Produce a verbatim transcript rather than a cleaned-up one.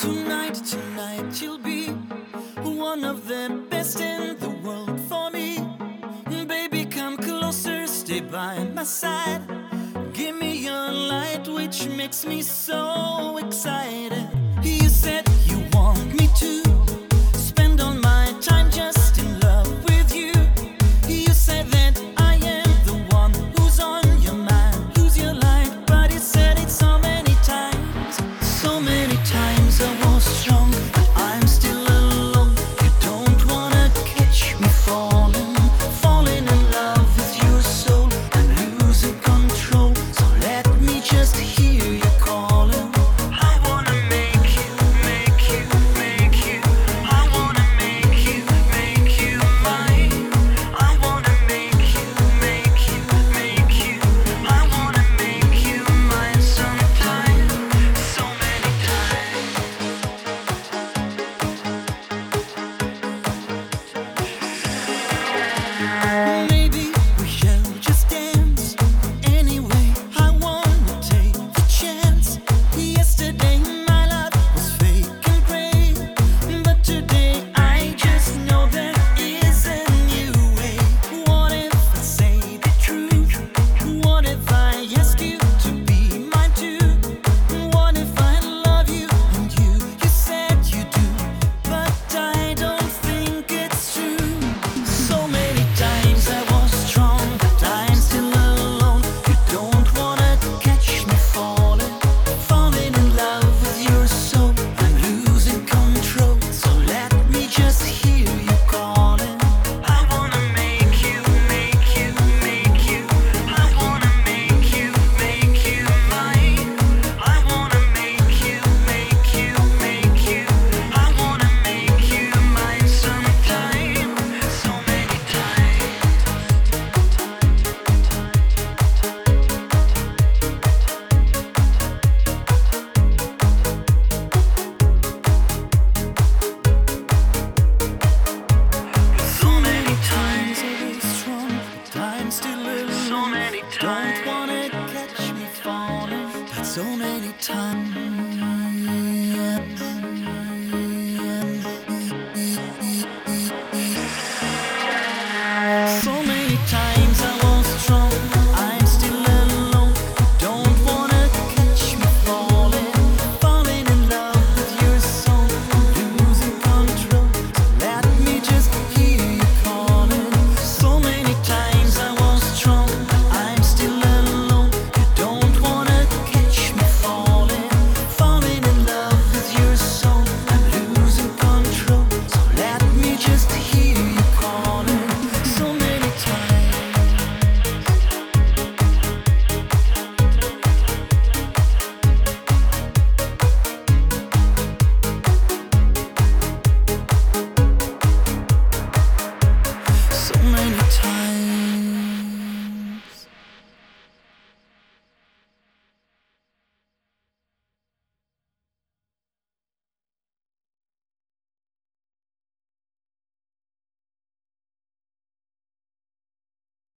Tonight, tonight you'll be one of the best in the world for me. Baby, come closer, stay by my side. Give me your light, which makes me so excited. You said you want me to spend all my time just in love with you. You said that I am the one who's on your mind, who's your light. But you said it so many times, so many times I was wrong, but I'm still alone. You don't wanna catch me falling, falling in love with your soul. I'm losing control, so let me just hear you calling. I wanna make you, make you, make you. I wanna make you, make you mine. I wanna make you, make you, make you. I wanna make you mine sometime, so many times. Maybe we shall just dance. Anyway, I wanna take the chance. Yesterday my love was fake and gray, but today I just know there is a new way. What if I say the truth? What if I ask you to be mine too? What if I love you and you, you said you do, but I don't think it's true. So many times I was strong, but I'm still alone. You don't wanna catch me falling, falling in love with your soul. I'm losing control, so let me just hear you calling. I wanna make you, make you, make you. I wanna make you, make you mine. I wanna make you, make you, make you. I wanna make you mine sometime, so many times. So many times I was wrong, but I'm still alone. So many times. Don't